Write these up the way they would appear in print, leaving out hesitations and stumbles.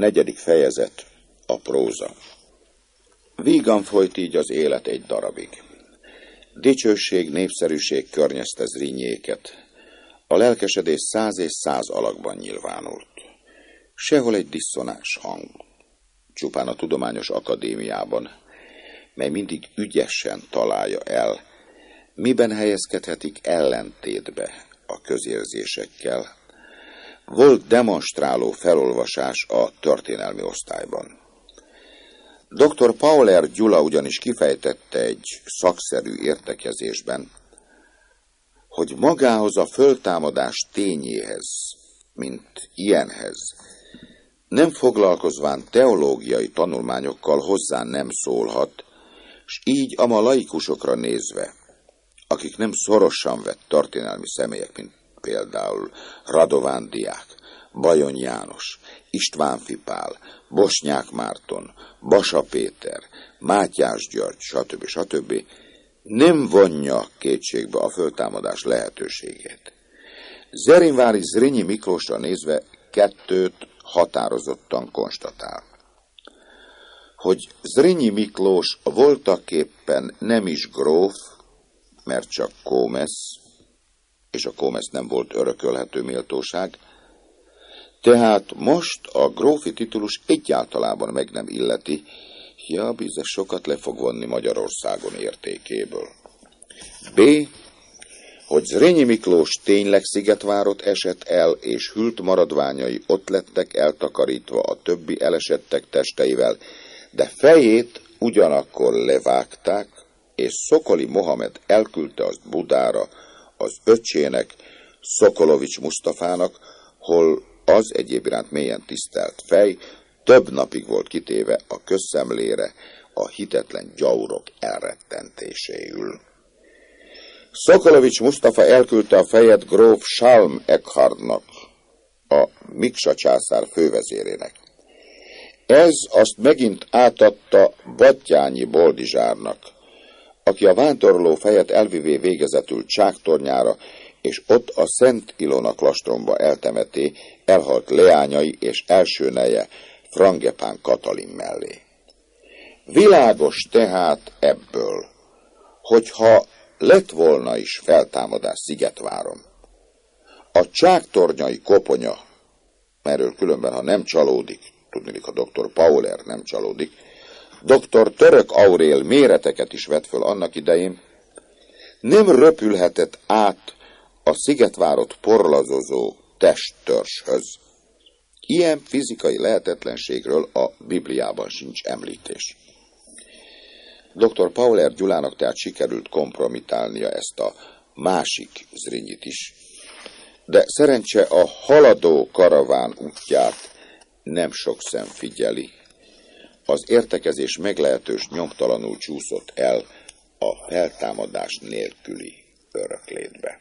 Negyedik fejezet, a próza. Vígan folyt így az élet egy darabig. Dicsőség, népszerűség környezte Zrínyiéket. A lelkesedés 100 és 100 alakban nyilvánult. Sehol egy diszonáns hang. Csupán a Tudományos Akadémiában, mely mindig ügyesen találja el, miben helyezkedhetik ellentétbe a közérzésekkel. Volt demonstráló felolvasás a történelmi osztályban. Dr. Pauler Gyula ugyanis kifejtette egy szakszerű értekezésben, hogy magához a föltámadás tényéhez, mint ilyenhez, nem foglalkozván teológiai tanulmányokkal hozzá nem szólhat, s így a ma laikusokra nézve, akik nem szorosan vett történelmi személyek, mint például Radován Diák, Bajony János, István Fipál, Bosnyák Márton, Basa Péter, Mátyás György, stb. Nem vonja kétségbe a föltámadás lehetőségét. Zerinvári Zrínyi Miklósra nézve kettőt határozottan konstatál. Hogy Zrínyi Miklós voltaképpen nem is gróf, mert csak kómesz, és a kómesz nem volt örökölhető méltóság, tehát most a grófi titulus egyáltalában meg nem illeti, ez sokat le fog vonni Magyarországon értékéből. B. Hogy Zrínyi Miklós tényleg Szigetvárot esett el, és hűlt maradványai ott lettek eltakarítva a többi elesettek testeivel, de fejét ugyanakkor levágták, és Szokoli Mohamed elküldte azt Budára az öccsének, Szokolovics Mustafának, hol az egyéb iránt mélyen tisztelt fej több napig volt kitéve a közszemlére a hitetlen gyaurok elrettentéséül. Szokolovics Mustafa elküldte a fejet gróf Salm Eckhartnak, a Miksa császár fővezérének. Ez azt megint átadta Battyányi Boldizsárnak, aki a vándorló fejet elvivé végezetül Csáktornyára, és ott a Szent Ilona klastromba eltemeti elhalt leányai és első neje Frangepán Katalin mellé. Világos tehát ebből, hogyha lett volna is feltámadás Szigetváron, a csáktornyai koponya, erről különben, ha nem csalódik, tudniillik, a dr. Pauler nem csalódik, dr. Török Aurél méreteket is vett föl annak idején, nem röpülhetett át a Szigetvárot porlazozó testtörzshöz. Ilyen fizikai lehetetlenségről a Bibliában sincs említés. Dr. Pauler Gyulának tehát sikerült kompromitálnia ezt a másik Zrinyit is, de szerencse a haladó karaván útját nem sok szem figyeli. Az értekezés meglehetős nyomtalanul csúszott el a feltámadás nélküli öröklétbe.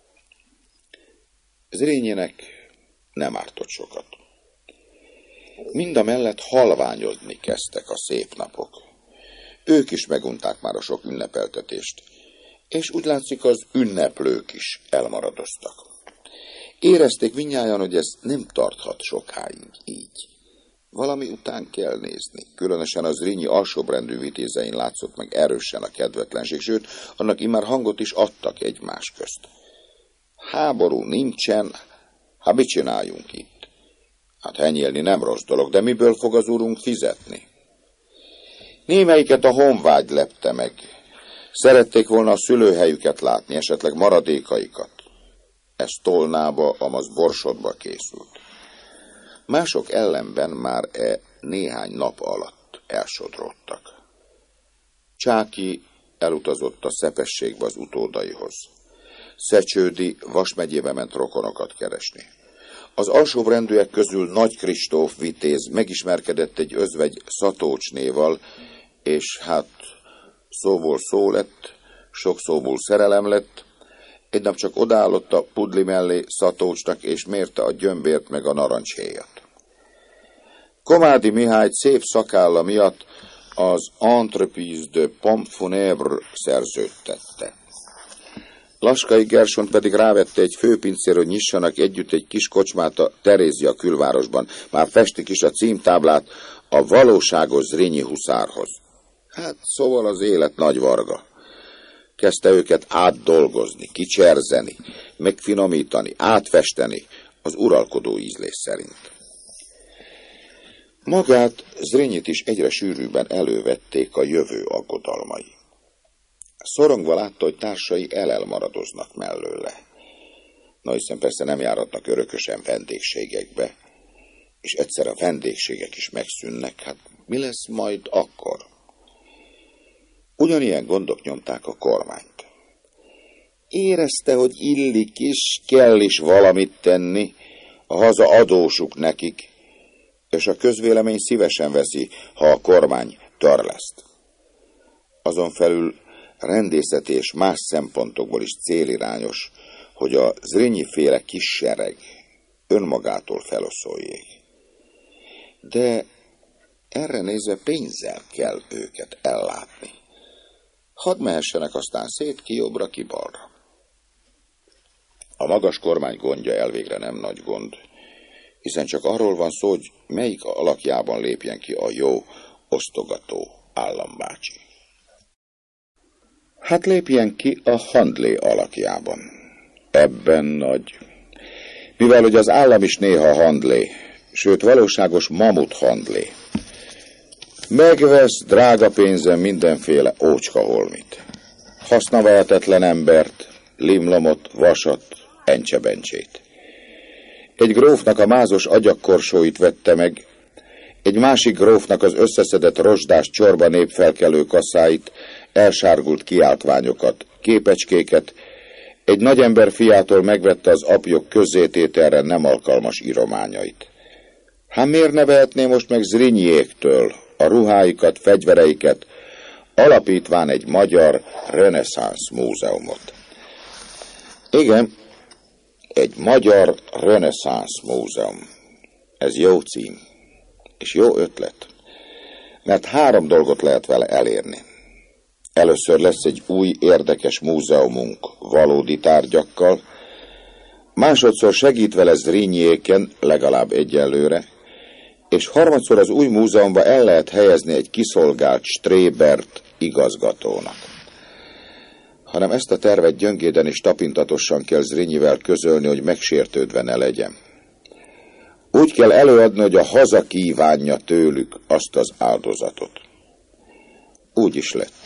Zrínyinek nem ártott sokat. Mindamellett halványozni kezdtek a szép napok. Ők is megunták már a sok ünnepeltetést, és úgy látszik, az ünneplők is elmaradoztak. Érezték mindnyájan, hogy ez nem tarthat sokáig így. Valami után kell nézni. Különösen az Zrínyi alsóbrendű vitézein látszott meg erősen a kedvetlenség, sőt, annak immár hangot is adtak egymás közt. Háború nincsen, mit csináljunk itt? Henyélni nem rossz dolog, de miből fog az urunk fizetni? Némelyiket a honvágy lepte meg. Szerették volna a szülőhelyüket látni, esetleg maradékaikat. Ez Tolnába, amaz Borsodba készült. Mások ellenben már néhány nap alatt elsodródtak. Csáky elutazott a Szepességbe az utódaihoz. Szecsődi Vas megyébe ment rokonokat keresni. Az alsóbrendűek közül Nagy Kristóf vitéz megismerkedett egy özvegy Szatócsnéval, és szóból szó lett, sok szóból szerelem lett. Egy nap csak odaállott a pudli mellé Szatócsnak, és mérte a gyömbért meg a narancshéjat. Komádi Mihály szép szakálla miatt az Entreprise de Pommes Funèbres szerződtette. Laskai Gerson pedig rávette egy főpincér, hogy nyissanak együtt egy kis kocsmát a Terézia külvárosban. Már festik is a címtáblát a valóságos Zrínyi huszárhoz. Hát szóval az élet nagy varga. Kezdte őket átdolgozni, kicserzeni, megfinomítani, átfesteni az uralkodó ízlés szerint. Magát, Zrinyit is egyre sűrűbben elővették a jövő aggodalmai. Szorongva látta, hogy társai elmaradoznak mellőle. Na hiszen persze nem járatnak örökösen vendégségekbe, és egyszer a vendégségek is megszűnnek, hát mi lesz majd akkor? Ugyanilyen gondok nyomták a kormányt. Érezte, hogy illik is, kell is valamit tenni, a haza adósuk nekik, és a közvélemény szívesen veszi, ha a kormány törleszt. Azon felül rendészeti és más szempontokból is célirányos, hogy a Zrínyi-féle kis sereg önmagától feloszoljék. De erre nézve pénzzel kell őket ellátni. Hadd mehessenek aztán szét ki jobbra, ki balra. A magas kormány gondja elvégre nem nagy gond, hiszen csak arról van szó, hogy melyik alakjában lépjen ki a jó, osztogató állambácsi. Hát lépjen ki a handlé alakjában. Ebben nagy. Mivel hogy az állam is néha handlé, sőt valóságos mamut handlé. Megvesz drága pénzen mindenféle ócskaholmit. Hasznavehetetlen embert, limlomot, vasat, encsebencsét. Egy grófnak a mázos agyakkorsóit vette meg, egy másik grófnak az összeszedett rozsdás csorba népfelkelő kasszáit, elsárgult kiáltványokat, képecskéket, egy nagyember fiától megvette az apjok közzétételre nem alkalmas írományait. Hát miért ne vehetné most meg Zrinyijéktől a ruháikat, fegyvereiket, alapítván egy magyar reneszánsz múzeumot? Igen, egy magyar reneszánsz múzeum. Ez jó cím, és jó ötlet, mert 3 dolgot lehet vele elérni. Először lesz egy új érdekes múzeumunk valódi tárgyakkal, másodszor segít vele Zrinyijéken legalább egyelőre, és harmadszor az új múzeumba el lehet helyezni egy kiszolgált strébert igazgatónak. Hanem ezt a tervet gyöngéden és tapintatosan kell Zrinyivel közölni, hogy megsértődve ne legyen. Úgy kell előadni, hogy a haza kívánja tőlük azt az áldozatot. Úgy is lett.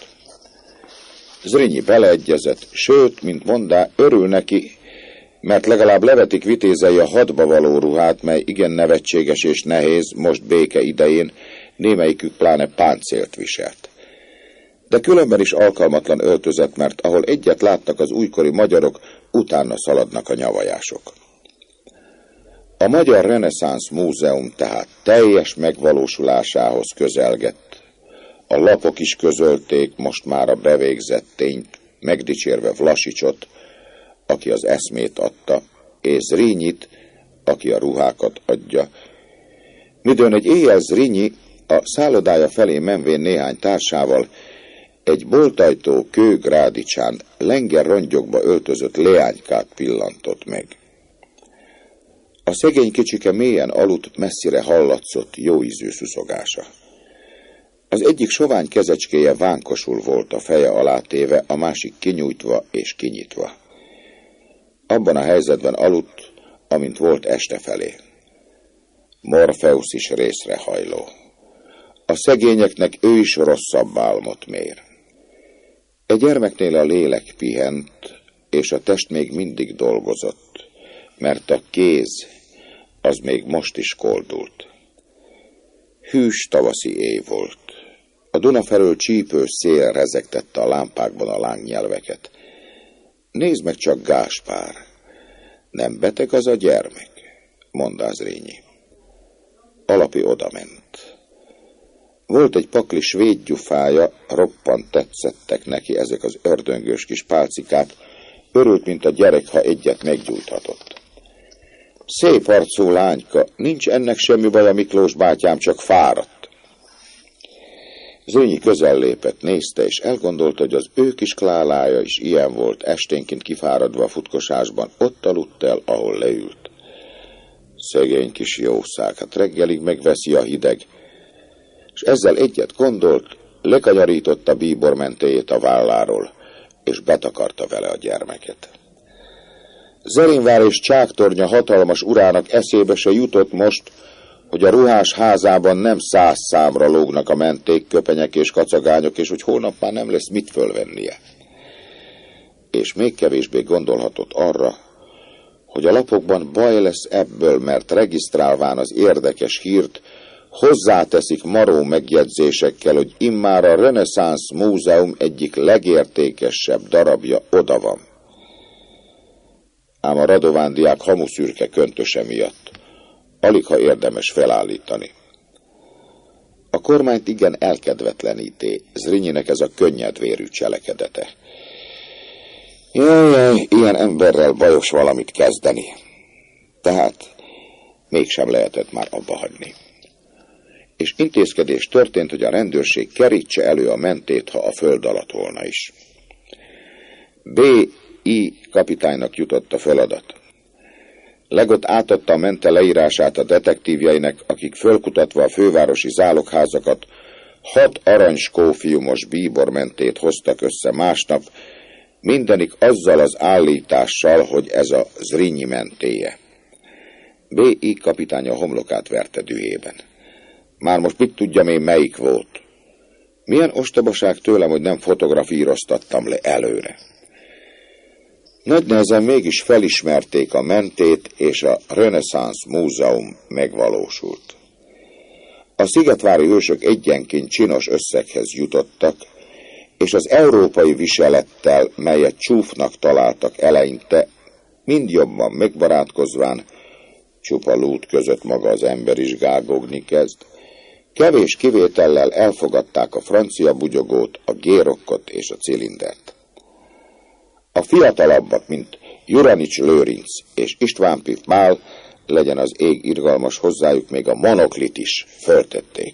Zrinyi beleegyezett, sőt, mint mondá, örül neki, mert legalább levetik vitézei a hadba való ruhát, mely igen nevetséges és nehéz, most béke idején, némelyikük pláne páncélt viselt. De különben is alkalmatlan öltözet, mert ahol egyet látnak az újkori magyarok, utána szaladnak a nyavajások. A Magyar Reneszánsz Múzeum tehát teljes megvalósulásához közelgett. A lapok is közölték most már a bevégzett tényt, megdicsérve Vlasicsot, aki az eszmét adta, és Zrinyit, aki a ruhákat adja. Midőn egy éjjel Zrinyi a szállodája felé menvén néhány társával egy boltajtó kőgrádicsán lenger rongyokba öltözött leánykát pillantott meg. A szegény kicsike mélyen aludt, messzire hallatszott jóízű szuszogása. Az egyik sovány kezecskéje vánkosul volt a feje alá téve, a másik kinyújtva és kinyitva. Abban a helyzetben aludt, amint volt este felé. Morfeusz is részre hajló. A szegényeknek ő is rosszabb álmot mér. Egy gyermeknél a lélek pihent, és a test még mindig dolgozott, mert a kéz az még most is koldult. Hűs tavaszi éj volt. A Duna felől csípő szél rezegtette a lámpákban a lángnyelveket. Nézd meg csak, Gáspár, nem beteg az a gyermek, mondta Zrínyi. Alapi odament. Volt egy pakli svéd gyufája, roppant tetszettek neki ezek az ördöngős kis pálcikák, örült, mint a gyerek, ha egyet meggyújthatott. Szép arcú lányka, nincs ennek semmi baja, Miklós bátyám, csak fáradt. Zrínyi közel lépett, nézte, és elgondolta, hogy az ő kis Klálája is ilyen volt, esténként kifáradva a futkosásban, ott aludt el, ahol leült. Szegény kis jószág, hát reggelig megveszi a hideg. És ezzel egyet gondolt, lekanyarította bíbormentéjét a válláról, és betakarta vele a gyermeket. Zerínvár és Csáktornya hatalmas urának eszébe se jutott most, hogy a ruhás házában nem 100 számra lógnak a menték, köpenyek és kacagányok, és hogy holnap már nem lesz mit fölvennie. És még kevésbé gondolhatott arra, hogy a lapokban baj lesz ebből, mert regisztrálván az érdekes hírt, hozzáteszik maró megjegyzésekkel, hogy immár a Reneszánsz Múzeum egyik legértékesebb darabja oda van. Ám a radovándiák hamuszürke köntöse miatt aligha érdemes felállítani. A kormányt igen elkedvetleníté Zrínyinek ez a könnyedvérű cselekedete. Jaj, ilyen emberrel bajos valamit kezdeni. Tehát mégsem lehetett már abba hagyni. És intézkedés történt, hogy a rendőrség kerítse elő a mentét, ha a föld alatt volna is. B.I. kapitánynak jutott a feladat. Legot átadta a mente leírását a detektívjeinek, akik fölkutatva a fővárosi zálogházakat 6 aranyskófiumos bíbormentét hoztak össze másnap, mindenik azzal az állítással, hogy ez a Zrínyi mentéje. B.I. kapitány a homlokát verte dühében. Már most mit tudjam én, melyik volt? Milyen ostobaság tőlem, hogy nem fotografíroztattam le előre. Nagy nehezen mégis felismerték a mentét, és a Reneszánsz Múzeum megvalósult. A szigetvári ősök egyenként csinos összeghez jutottak, és az európai viselettel, melyet csúfnak találtak eleinte, mind jobban megbarátkozván, csupa lút között maga az ember is gágogni kezd, kevés kivétellel elfogadták a francia bugyogót, a gérokkot és a cilindert. A fiatalabbak, mint Juranics Lőrinc és István Pif Pál, legyen az ég irgalmas hozzájuk, még a monoklit is föltették.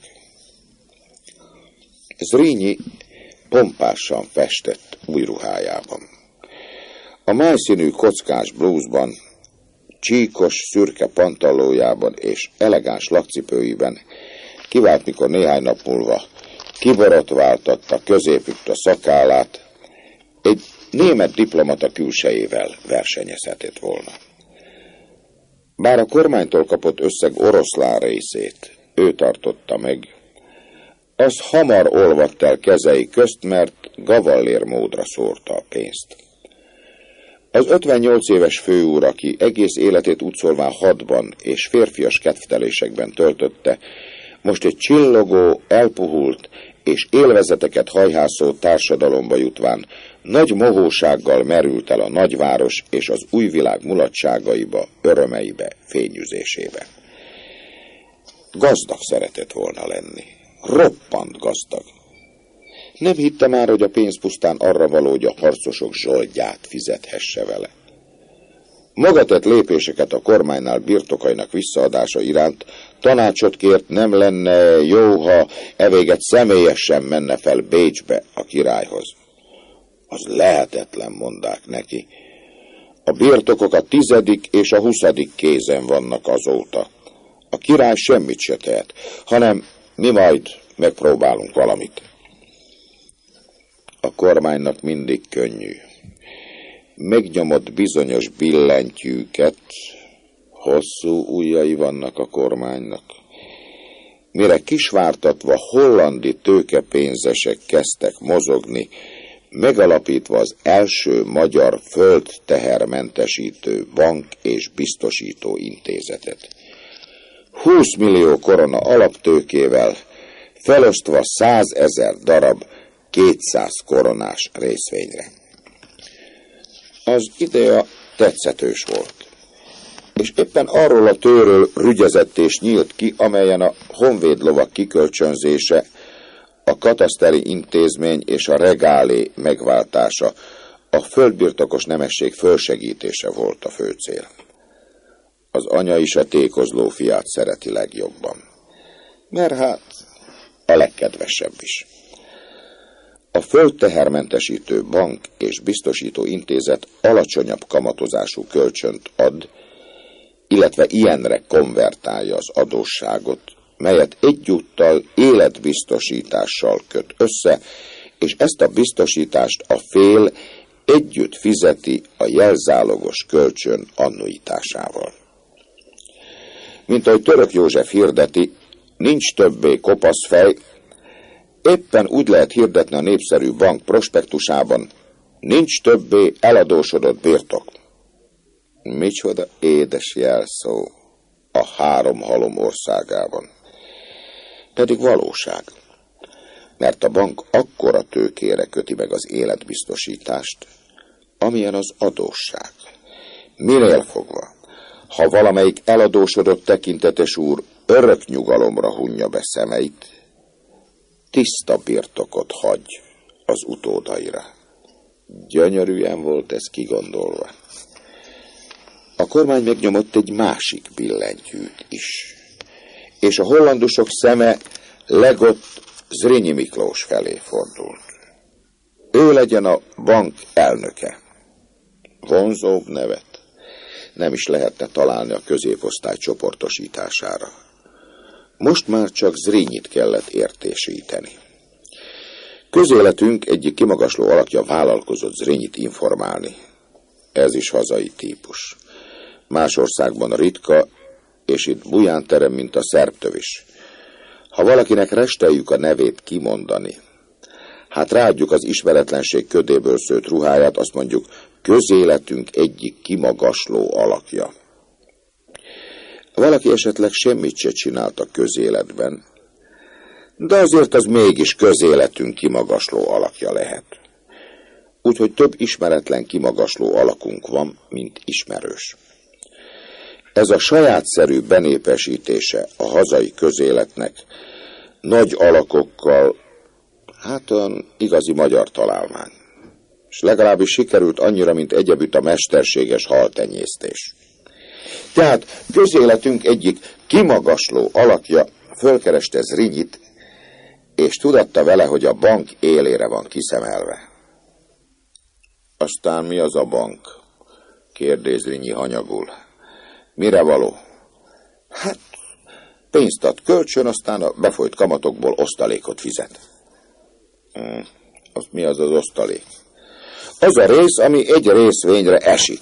Zrínyi pompásan festett új ruhájában. A májszínű kockás blúzban, csíkos szürke pantallójában és elegáns lakcipőiben kivált, mikor néhány nap múlva kiborotváltatta középütt a szakállát, egy német diplomata külsejével versenyezhetett volna. Bár a kormánytól kapott összeg oroszlán részét ő tartotta meg, az hamar olvadt el kezei közt, mert gavallér módra szórta a pénzt. Az 58 éves főúr, aki egész életét úgyszólván hadban és férfias kedvtelésekben töltötte, most egy csillogó, elpuhult és élvezeteket hajhászó társadalomba jutván nagy mohósággal merült el a nagyváros és az új világ mulatságaiba, örömeibe, fényűzésébe. Gazdag szeretett volna lenni. Roppant gazdag. Nem hitte már, hogy a pénz pusztán arra való, hogy a harcosok zsoldját fizethesse vele. Maga tett lépéseket a kormánynál birtokainak visszaadása iránt, tanácsot kért, nem lenne jó, ha evéget személyesen menne fel Bécsbe a királyhoz. Az lehetetlen, mondák neki. A birtokok a 10. és a 20. kézen vannak azóta. A király semmit se tehet, hanem mi majd megpróbálunk valamit. A kormánynak mindig könnyű. Megnyomott bizonyos billentyűket, hosszú ujjai vannak a kormánynak. Mire kisvártatva hollandi tőkepénzesek kezdtek mozogni, megalapítva az első magyar földtehermentesítő bank és biztosító intézetet. 20 millió korona alaptőkével, felosztva 100 000 darab 200 koronás részvényre. Az idea tetszetős volt, és éppen arról a tőről rügyezettés nyílt ki, amelyen a honvédlovak kikölcsönzése, a kataszteri intézmény és a regálé megváltása, a földbirtokos nemesség fölsegítése volt a fő cél. Az anya is a tékozló fiát szereti legjobban, mert hát a legkedvesebb is. A földtehermentesítő bank és biztosító intézet alacsonyabb kamatozású kölcsönt ad, illetve ilyenre konvertálja az adósságot, melyet egyúttal életbiztosítással köt össze, és ezt a biztosítást a fél együtt fizeti a jelzálogos kölcsön annuitásával. Mint ahogy Török József hirdeti, nincs többé kopasz fej, éppen úgy lehet hirdetni a népszerű bank prospektusában, nincs többé eladósodott birtok. Micsoda édes jelszó a három halom országában. Pedig valóság, mert a bank akkora tőkére köti meg az életbiztosítást, amilyen az adósság. Minél fogva, ha valamelyik eladósodott tekintetes úr örök nyugalomra hunja be szemeit, tiszta birtokot hagy az utódaira. Gyönyörűen volt ez kigondolva. A kormány megnyomott egy másik billentyűt is, és a hollandusok szeme legott Zrínyi Miklós felé fordult. Ő legyen a bank elnöke. Vonzóbb nevet nem is lehetne találni a középosztály csoportosítására. Most már csak Zrínyit kellett értésíteni. Közéletünk egyik kimagasló alakja vállalkozott Zrínyit informálni. Ez is hazai típus. Más országban ritka, és itt buján terem, mint a szerbtövis. Ha valakinek resteljük a nevét kimondani, hát ráadjuk az ismeretlenség ködéből szőtt ruháját, azt mondjuk, közéletünk egyik kimagasló alakja. Valaki esetleg semmit se csinált a közéletben, de azért az mégis közéletünk kimagasló alakja lehet. Úgyhogy több ismeretlen kimagasló alakunk van, mint ismerős. Ez a sajátszerű benépesítése a hazai közéletnek nagy alakokkal, hát olyan igazi magyar találmány. És legalábbis sikerült annyira, mint egyebütt a mesterséges haltenyésztés. Tehát közéletünk egyik kimagasló alakja fölkereste Zrinyit, és tudatta vele, hogy a bank élére van kiszemelve. Aztán mi az a bank? Kérdez Zrinyi hanyagul. Mire való? Hát, pénzt ad kölcsön, aztán a befolyt kamatokból osztalékot fizet. Mi az az osztalék? Az a rész, ami egy részvényre esik.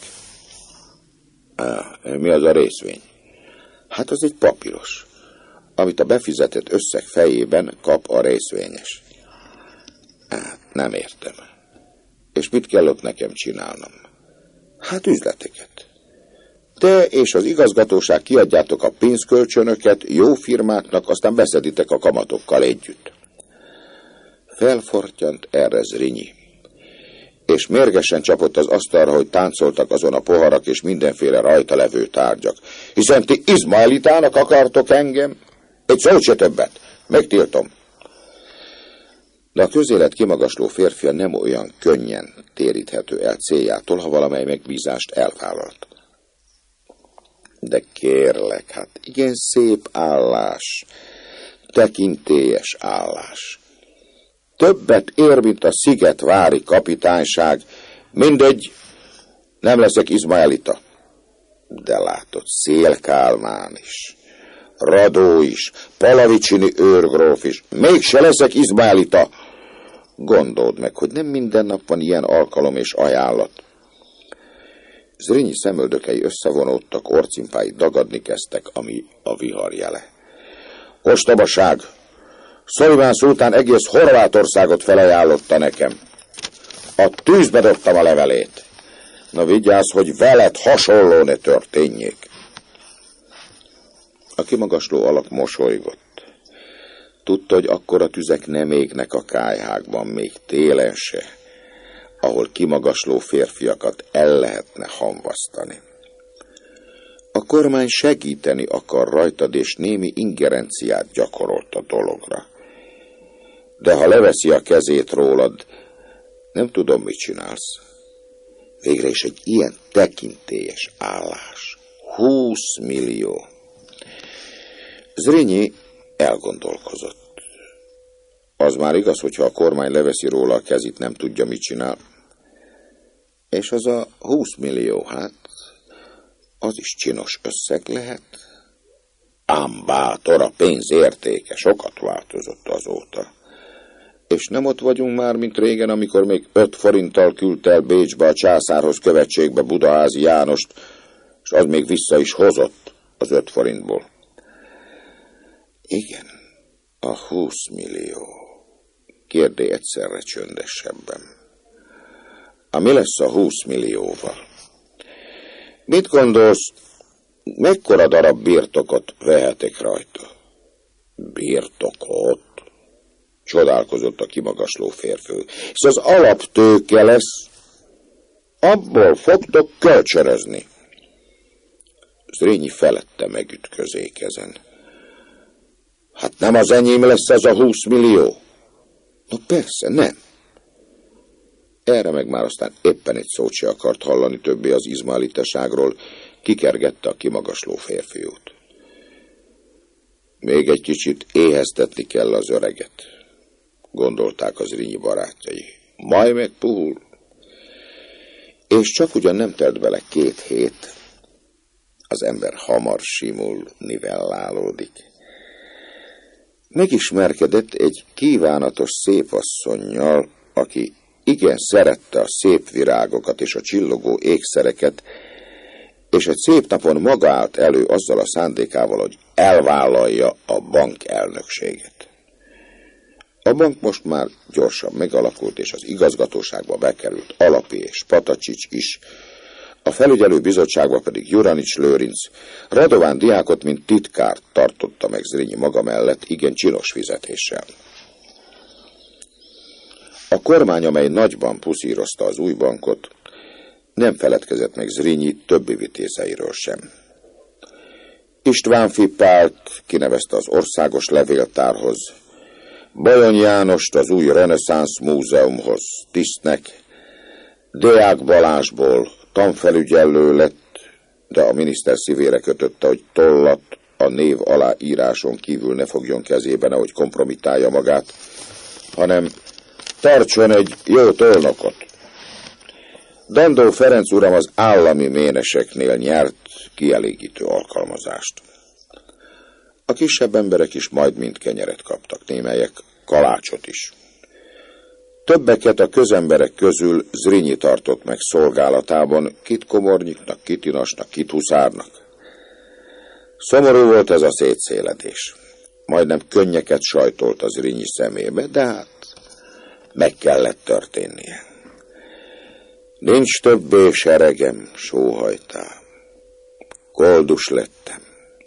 Mi az a részvény? Hát az egy papíros, amit a befizetett összeg fejében kap a részvényes. Nem értem. És mit kell ott nekem csinálnom? Hát üzleteket. Te és az igazgatóság kiadjátok a pénzkölcsönöket jó firmáknak, aztán beszeditek a kamatokkal együtt. Felfortyant erre Zrinyi, és mérgesen csapott az asztalra, hogy táncoltak azon a poharak és mindenféle rajta levő tárgyak. Hiszen ti izmaelitának akartok engem? Egy szót se többet. Megtiltom. De a közélet kimagasló férfia nem olyan könnyen téríthető el céljától, ha valamely megbízást elvállalt. De kérlek, hát igen szép állás, tekintélyes állás. Többet ér, mint a szigetvári kapitányság. Mindegy, nem leszek izmaelita. De látod, Szél-Kálmán is, Radó is, Palavicsini őrgróf is, mégse leszek izmaelita. Gondold meg, hogy nem minden nap van ilyen alkalom és ajánlat. Zrínyi szemöldökei összevonódtak, orcimpái dagadni kezdtek, ami a vihar jele. Ostobaság! Szoliván szultán egész Horvátországot felajánlotta nekem. A tűzbe dobtam a levelét. Na vigyázz, hogy veled hasonló ne történjék. A kimagasló alak mosolygott. Tudta, hogy akkora tüzek nem égnek a kályhákban, még télen se, ahol kimagasló férfiakat el lehetne hamvasztani. A kormány segíteni akar rajtad, és némi ingerenciát gyakorolt a dologra. De ha leveszi a kezét rólad, nem tudom, mit csinálsz. Végre is egy ilyen tekintélyes állás. 20 millió. Zrínyi elgondolkozott. Az már igaz, hogyha a kormány leveszi róla a kezét, nem tudja, mit csinál. És az a 20 millió, hát, az is csinos összeg lehet. Ám bátor, a pénz értéke sokat változott azóta. És nem ott vagyunk már, mint régen, amikor még 5 forinttal küldte el Bécsbe a császárhoz követségbe Budaházi Jánost, és az még vissza is hozott az 5 forintból. Igen, a 20 millió. Kérdé egyszerre csöndesebben. Mi lesz a 20 millióval? Mit gondolsz, mekkora darab birtokot vehetek rajta? Birtokot? Csodálkozott a kimagasló férfi. És az alaptőke lesz, abból fogtok kölcsönözni. Zrínyi felette megütközék ezen. Hát nem az enyém lesz ez a 20 millió? No persze, nem. Erre meg már aztán éppen egy szót se akart hallani többé az izmaeliteságról, kikergette a kimagasló férfiút. Még egy kicsit éheztetni kell az öreget, gondolták az Zrínyi barátjai. Majd meg puhul. És csak ugyan nem telt bele 2 hét, az ember hamar simul, nivellálódik. Megismerkedett egy kívánatos szépasszonnyal, aki igen szerette a szép virágokat és a csillogó ékszereket, és egy szép napon maga állt elő azzal a szándékával, hogy elvállalja a bank elnökséget. A bank most már gyorsan megalakult, és az igazgatóságba bekerült Alapi és Patacsics is, a felügyelő bizottságba pedig Juranics Lőrinc, Radován diákot, mint titkárt tartotta meg Zrínyi maga mellett igen csinos fizetéssel. A kormány, amely nagyban puszírozta az új bankot, nem feledkezett meg Zrínyi többi vitézeiről sem. István Fipált kinevezte az országos levéltárhoz, Bajony Jánost az új reneszánsz múzeumhoz tisztnek, Deák Balázsból tanfelügyelő lett, de a miniszter szívére kötötte, hogy tollat a név aláíráson kívül ne fogjon kezébe, nehogy kompromitálja magát, hanem tartson egy jó tolnokot. Dandó Ferenc uram az állami méneseknél nyert kielégítő alkalmazást. A kisebb emberek is majd mind kenyeret kaptak, némelyek kalácsot is. Többeket a közemberek közül Zrínyi tartott meg szolgálatában, kit komornyiknak, kit inasnak, kit huszárnak. Szomorú volt ez a szétszéledés. Majdnem könnyeket sajtolt az Zrínyi szemébe, de hát meg kellett történnie. Nincs többé seregem, sóhajtál. Koldus lettem.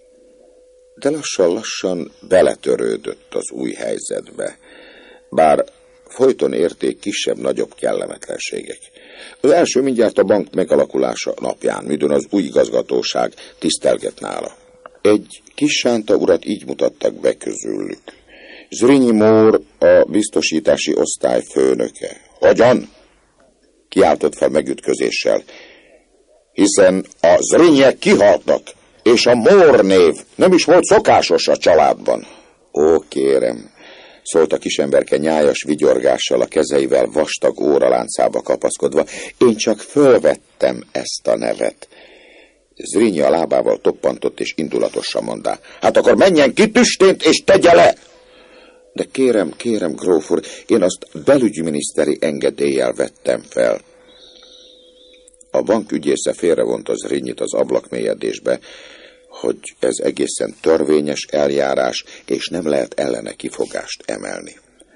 De lassan-lassan beletörődött az új helyzetbe, bár folyton érték kisebb-nagyobb kellemetlenségek. Az első mindjárt a bank megalakulása napján, midőn az új igazgatóság tisztelget nála. Egy kis sánta urat így mutattak be közülük. Zrínyi Mór, a biztosítási osztály főnöke. Hogyan? Kiáltott fel megütközéssel. Hiszen a Zrínyiek kihaltak, és a Mór név nem is volt szokásos a családban. Ó, kérem, szólt a kisemberke nyájas vigyorgással, a kezeivel vastag óraláncába kapaszkodva. Én csak fölvettem ezt a nevet. Zrínyi a lábával toppantott és indulatosan mondta. Hát akkor menjen ki tüstént és tegye le! De kérem, gróf úr, én azt belügyminiszteri engedéllyel vettem fel. A bank ügyésze félrevonta Zrinyit az ablakmélyedésbe, hogy ez egészen törvényes eljárás, és nem lehet ellene kifogást emelni.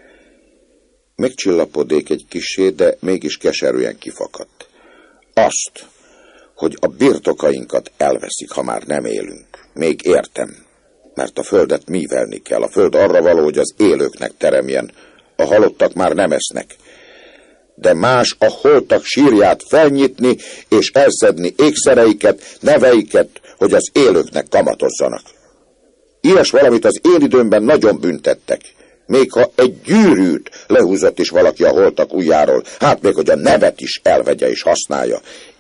Megcsillapodék egy kissé, de mégis keserűen kifakadt. Azt, hogy a birtokainkat elveszik, ha már nem élünk. Még értem, mert a földet művelni kell. A föld arra való, hogy az élőknek teremjen. A halottak már nem esznek. De más a holtak sírját felnyitni és elszedni ékszereiket, neveiket, hogy az élőknek kamatozzanak. Ilyes valamit az én időmben nagyon büntettek. Még ha egy gyűrűt lehúzott is valaki a holtak ujjáról, hát még hogy a nevet is elvegye és használja.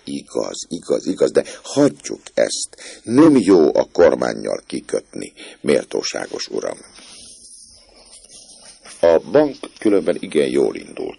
Igaz, de hagyjuk ezt. Nem jó a kormánnyal kikötni, méltóságos uram. A bank különben igen jól indult.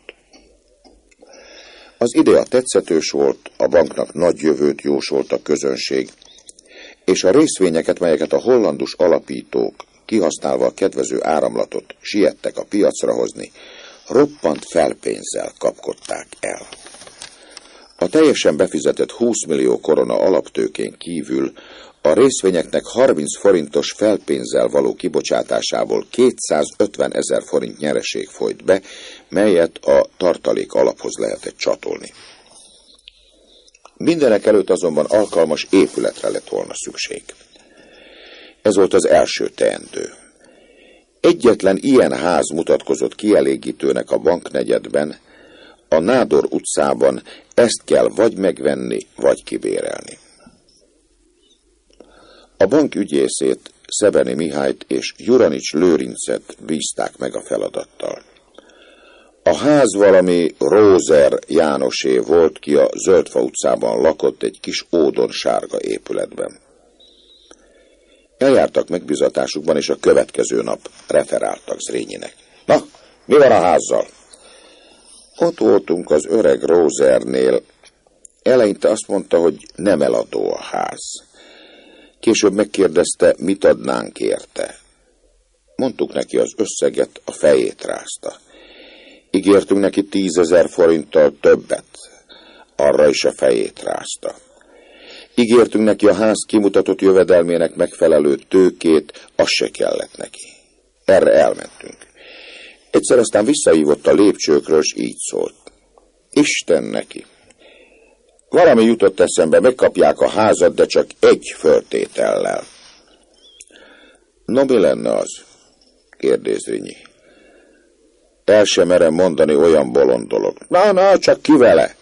Az idea tetszetős volt, a banknak nagy jövőt jósolt a közönség, és a részvényeket, melyeket a hollandus alapítók kihasználva a kedvező áramlatot siettek a piacra hozni, roppant felpénzzel kapkodták el. A teljesen befizetett 20 millió korona alaptőkén kívül a részvényeknek 30 forintos felpénzzel való kibocsátásából 250 000 forint nyereség folyt be, melyet a tartalék alaphoz lehetett csatolni. Mindenek előtt azonban alkalmas épületre lett volna szükség. Ez volt az első teendő. Egyetlen ilyen ház mutatkozott kielégítőnek a banknegyedben, a Nádor utcában, ezt kell vagy megvenni, vagy kibérelni. A bank ügyészét, Szebeny Mihályt és Juranics Lőrincet bízták meg a feladattal. A ház valami Rózer Jánosé volt, ki a Zöldfa utcában lakott egy kis ódon sárga épületben. Eljártak megbizatásukban, és a következő nap referáltak Zrínyinek. Na, mi van a házzal? Ott voltunk az öreg Rózernél. Eleinte azt mondta, hogy nem eladó a ház. Később megkérdezte, mit adnánk érte. Mondtuk neki az összeget, a fejét rázta. Ígértünk neki 10 000 forinttal többet. Arra is a fejét rázta. Ígértünk neki a ház kimutatott jövedelmének megfelelő tőkét, az se kellett neki. Erre elmentünk. Egyszer aztán visszahívott a lépcsőkről, és így szólt. Isten neki! Valami jutott eszembe, megkapják a házat, de csak egy föltétellel. No, mi lenne az? Kérdezi Zrínyi. El sem merem mondani, olyan bolond dolog. Na, csak ki vele?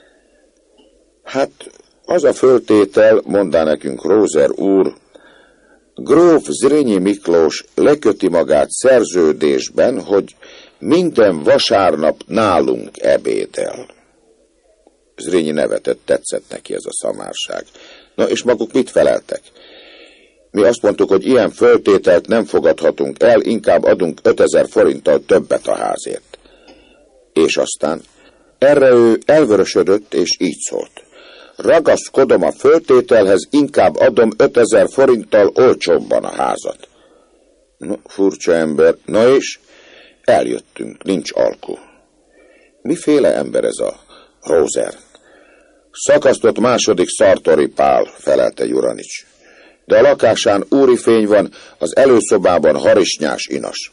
Hát, az a föltétel, mondá nekünk Rózer úr, gróf Zrínyi Miklós leköti magát szerződésben, hogy minden vasárnap nálunk ebédel. Zrínyi nevetett, tetszett neki ez a szamárság. Na, és maguk mit feleltek? Mi azt mondtuk, hogy ilyen föltételt nem fogadhatunk el, inkább adunk 5000 forinttal többet a házért. És aztán erre ő elvörösödött, és így szólt. Ragaszkodom a föltételhez, inkább adom 5000 forinttal olcsóbban a házat. No, furcsa ember. Na és? Eljöttünk, nincs alkú. Miféle ember ez a Rózer? Szakasztott második Szartori Pál, felelte Juranics. De a lakásán úri fény van, az előszobában harisnyás inas.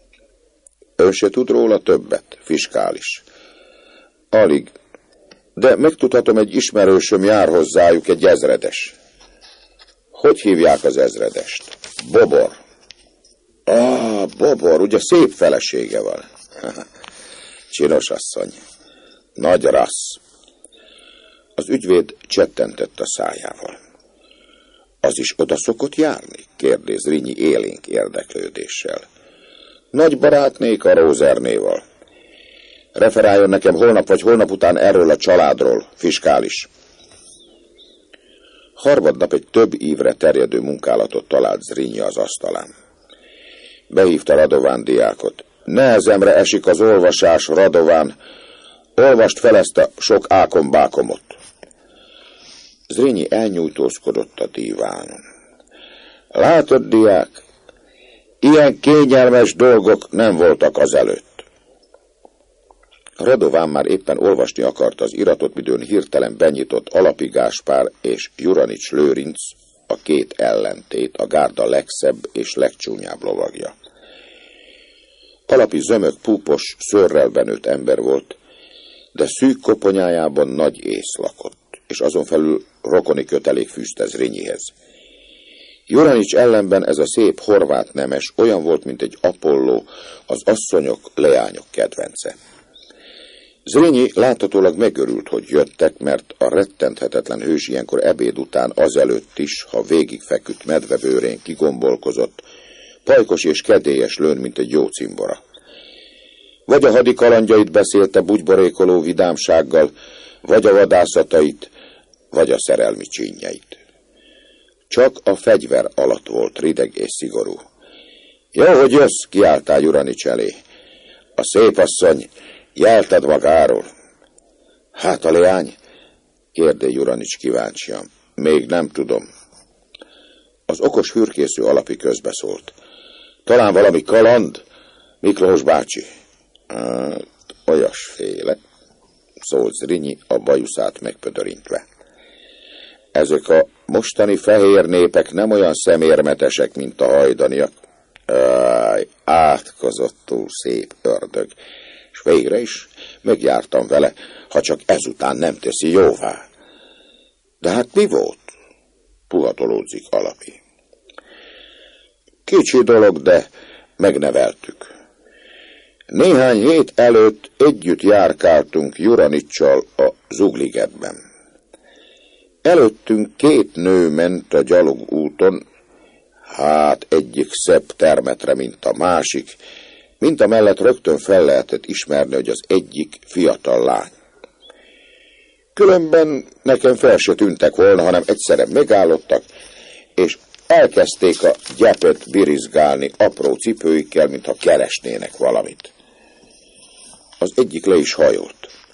Ő se tud róla többet, fiskális. Alig. De megtudhatom, egy ismerősöm jár hozzájuk, egy ezredes. Hogy hívják az ezredest? Bobor. Bobor, ugye szép felesége van. Csinos asszony. Nagy rassz. Az ügyvéd csettentett a szájával. Az is oda szokott járni? Kérdez Zrínyi élénk érdeklődéssel. Nagy barátnék a Rózernéval. Referáljon nekem holnap vagy holnap után erről a családról, fiskális. Harmadnap egy több évre terjedő munkálatot talált Zrínyi az asztalán. Behívta Radován diákot. Nehezemre esik az olvasás, Radován. Olvast fel ezt a sok ákombákomot. Zrínyi elnyújtózkodott a dívánon. Látod, diák, ilyen kényelmes dolgok nem voltak azelőtt. Radován már éppen olvasni akarta az iratot, midőn hirtelen benyitott Alapi Gáspár és Juranics Lőrinc, a két ellentét, a gárda legszebb és legcsúnyább lovagja. Alapi zömök, púpos, szőrrel benőtt ember volt, de szűk koponyájában nagy ész lakott, és azon felül rokoni kötelék fűzte Zrínyihez. Juranics ellenben ez a szép horvát nemes olyan volt, mint egy Apolló, az asszonyok, leányok kedvence. Zrínyi láthatólag megörült, hogy jöttek, mert a rettenthetetlen hős ilyenkor ebéd után azelőtt is, ha végigfeküdt medvebőrén kigombolkozott, pajkos és kedélyes lőn, mint egy jó cimbora. Vagy a hadikalandjait beszélte bugyborékoló vidámsággal, vagy a vadászatait, vagy a szerelmi csínjeit. Csak a fegyver alatt volt rideg és szigorú. Jó, hogy jössz, kiáltál Juranics elé. A szépasszony jelted magáról. Hát a leány? Kérdé Juranics kíváncsian. Még nem tudom. Az okos fürkésző alapi közbeszólt. Talán valami kaland, Miklós bácsi? Hát, olyasféle, szólt Zrínyi a bajuszát megpödörintve. Ezek a mostani fehér népek nem olyan szemérmetesek, mint a hajdaniak. Átkozottul szép ördög, és végre is megjártam vele, ha csak ezután nem teszi jóvá. De hát mi volt? Puhatolódzik alapi. Kicsi dolog, de megneveltük. Néhány hét előtt együtt járkáltunk Juranicsal a Zugligetben. Előttünk 2 nő ment a gyalogúton, hát egyik szebb termetre, mint a másik, mint amellett rögtön fel lehetett ismerni, hogy az egyik fiatal lány. Különben nekem fel se tűntek volna, hanem egyszerre megállottak, és elkezdték a gyepet birizgálni apró cipőikkel, mintha keresnének valamit. Az egyik le is hajolt.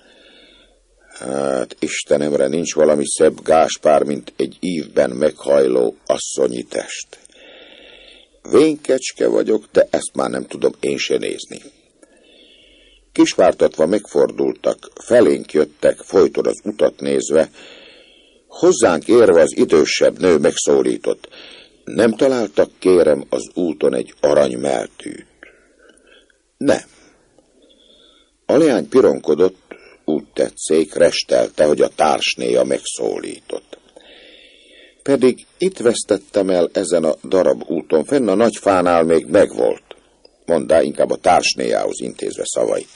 Hát Istenemre, nincs valami szebb Gáspár, mint egy ívben meghajló asszonyi test. Vénkecske vagyok, de ezt már nem tudom én se nézni. Kisvártatva megfordultak, felénk jöttek, folyton az utat nézve. Hozzánk érve az idősebb nő megszólított. Nem találtak, kérem, az úton egy aranymeltűt? Nem. A leány pironkodott, úgy tetszék, restelte, hogy a társnéja megszólított. Pedig itt vesztettem el ezen a darab úton, fenn a nagy fánál még megvolt, mondta inkább a társnéjához intézve szavait.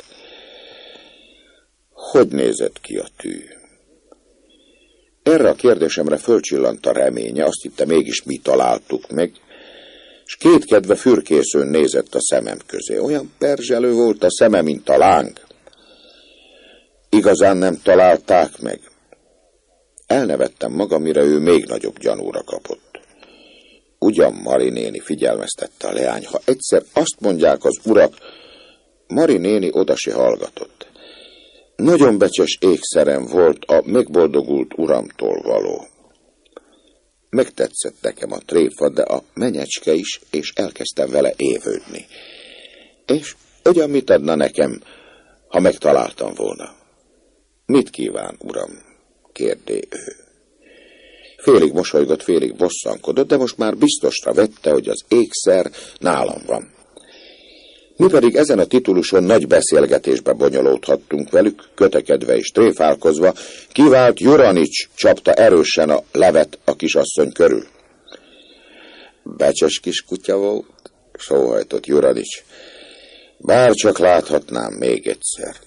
Hogy nézett ki a tű? Erre a kérdésemre fölcsillant a reménye, azt hitte mégis mi találtuk meg, és kétkedve fürkészőn nézett a szemem közé. Olyan perzselő volt a szeme, mint a láng. Igazán nem találták meg. Elnevettem magam, mire ő még nagyobb gyanúra kapott. Ugyan, Mari néni, figyelmeztette a leány, ha egyszer azt mondják az urak, Mari néni oda se hallgatott. Nagyon becses ékszerem volt a megboldogult uramtól való. Megtetszett nekem a tréfa, de a menyecske is, és elkezdtem vele évődni. És ugyan mit adna nekem, ha megtaláltam volna? Mit kíván, uram? Kérdé ő. Félig mosolygott, félig bosszankodott, de most már biztosra vette, hogy az ékszer nálam van. Mi pedig ezen a tituluson nagy beszélgetésbe bonyolódhattunk velük, kötekedve és tréfálkozva, kivált Juranics csapta erősen a levet a kisasszony körül. Becses kis kutya volt, sóhajtott Juranics. Bár csak láthatnám még egyszer.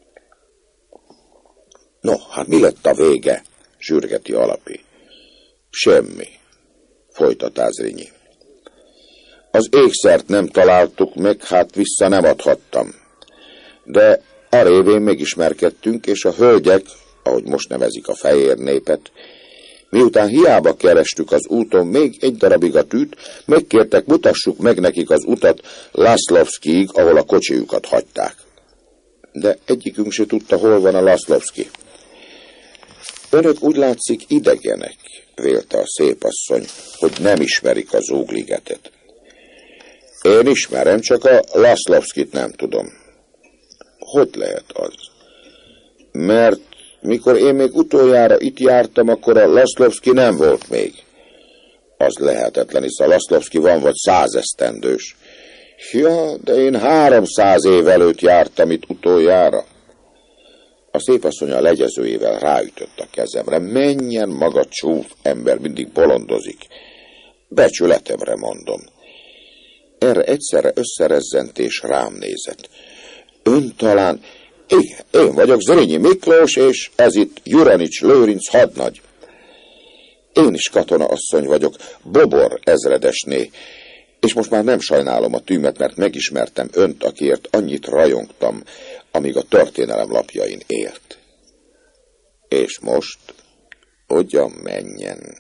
No, hát mi lett a vége? Sürgeti alapi. Semmi, folytatá Zrínyi. Az ékszert nem találtuk meg, hát vissza nem adhattam. De a révén megismerkedtünk, és a hölgyek, ahogy most nevezik a fehér népet, miután hiába kerestük az úton még egy darabig a tűt, megkértek, mutassuk meg nekik az utat Laszlovszkig, ahol a kocsijukat hagyták. De egyikünk se tudta, hol van a Laszlovszki. Önök úgy látszik idegenek, vélte a szépasszony, hogy nem ismerik a Zugligetet. Én ismerem, csak a Laszlovszkit nem tudom. Hogy lehet az? Mert mikor én még utoljára itt jártam, akkor a Laszlovszki nem volt még. Az lehetetlen, hisz a Laszlovszki van vagy 100 esztendős. Ja, de én 300 év előtt jártam itt utoljára. A szépasszony a legyezőjével ráütött a kezemre. Menjen maga, csúf ember, mindig bolondozik. Becsületemre mondom. Erre egyszerre összerezzent és rám nézett. Ön talán... Igen, én vagyok Zrínyi Miklós, és ez itt Juranics Lőrinc hadnagy. Én is katonaasszony vagyok, Bobor ezredesné, és most már nem sajnálom a tűmet, mert megismertem önt, akiért annyit rajongtam, amíg a történelem lapjain élt. És most ugyan menjen,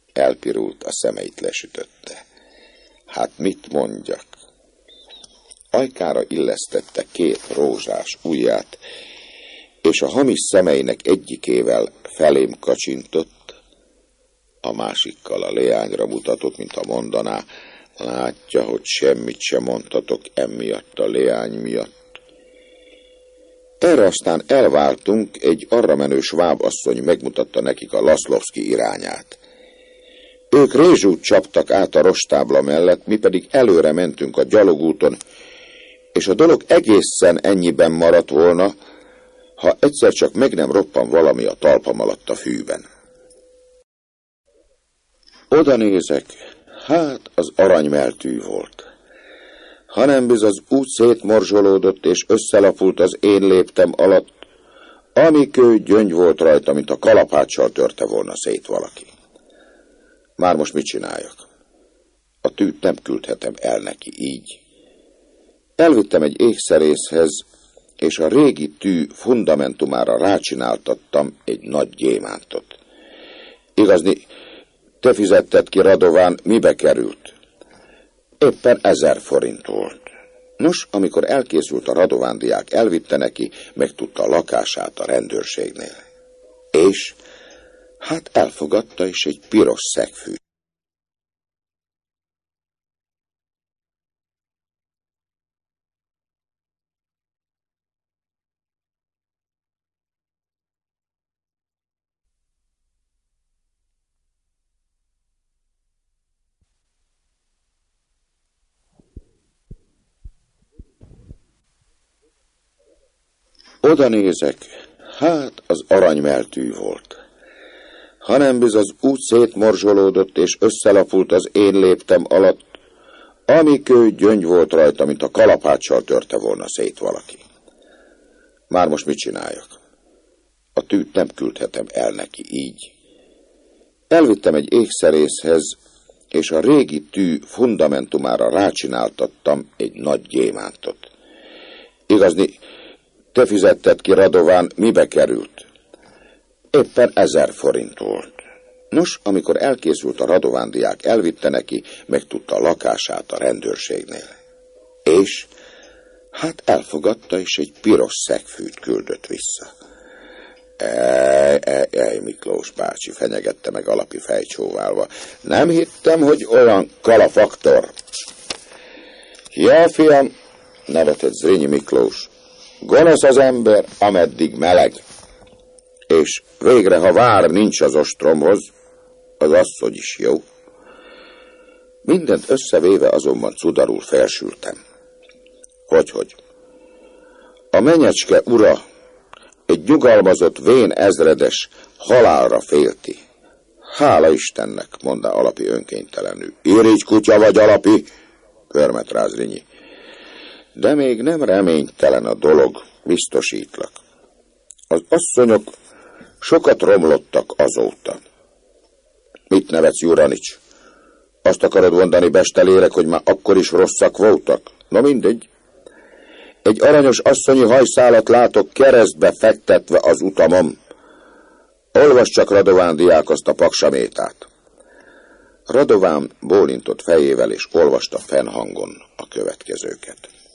elpirult, a szemeit lesütötte. Hát mit mondjak? ajkára illesztette két rózsás ujját, és a hamis szemeinek egyikével felém kacsintott, a másikkal a leányra mutatott, mintha mondaná, látja, hogy semmit sem mondhatok emiatt a leány miatt. Erre aztán elváltunk, egy arramenő svábasszony megmutatta nekik a Laszlovszki irányát. Ők rézsút csaptak át a rostábla mellett, mi pedig előre mentünk a gyalogúton, és a dolog egészen ennyiben maradt volna, ha egyszer csak meg nem roppan valami a talpam alatt a fűben. Oda nézek, hát az aranymeltű volt. Hanem biz az úgy szétmorzsolódott és összelapult az én léptem alatt, ami kő gyöngy volt rajta, mint a kalapáccsal törte volna szét valaki. Már most mit csináljak? A tűt nem küldhetem el neki így. Elvittem egy ékszerészhez, és a régi tű fundamentumára rácsináltattam egy nagy gyémántot. Igazni, te fizetted ki, Radován, mibe került? Éppen 1000 forint volt. Nos, amikor elkészült a Radován diák, elvitte neki, megtudta a lakását a rendőrségnél. És hát elfogadta is egy piros szegfűt. Oda nézek, hát az aranymeltű volt. Hanem biz az úgy szétmorzsolódott és összelapult az én léptem alatt, ami kő gyöngy volt rajta, mint a kalapáccsal törte volna szét valaki. Már most mit csináljak? A tűt nem küldhetem el neki így. Elvittem egy ékszerészhez, és a régi tű fundamentumára rácsináltattam egy nagy gyémántot. Igazni, te fizetted ki, Radován, mibe került? Éppen 1000 forint volt. Nos, amikor elkészült a Radován diák, elvitte neki, megtudta a lakását a rendőrségnél. És hát elfogadta, és egy piros szegfűt küldött vissza. Miklós bácsi, fenyegette meg Alapi fejcsóválva. Nem hittem, hogy olyan kalafaktor. Ja, fiam, nevetett Zrínyi Miklós. Gonosz az ember, ameddig meleg. És végre, ha vár nincs az ostromhoz, az asszony is jó. Mindent összevéve azonban cudarul felsültem. Hogy? A menyecske ura, egy nyugalmazott vén ezredes, halálra félti. Hála Istennek, mondta Alapi önkénytelenül. Irigy kutya vagy, Alapi, körmet rá Zrínyi. De még nem reménytelen a dolog, biztosítlak. Az asszonyok sokat romlottak azóta. Mit nevetsz, Juranics? Azt akarod mondani, bestelérek, hogy már akkor is rosszak voltak? Na mindegy. Egy aranyos asszonyi hajszálat látok keresztbe fektetve az utamon. Olvasd csak, Radován diák, azt a paksamétát. Radován bólintott fejével, és olvasta fennhangon a következőket.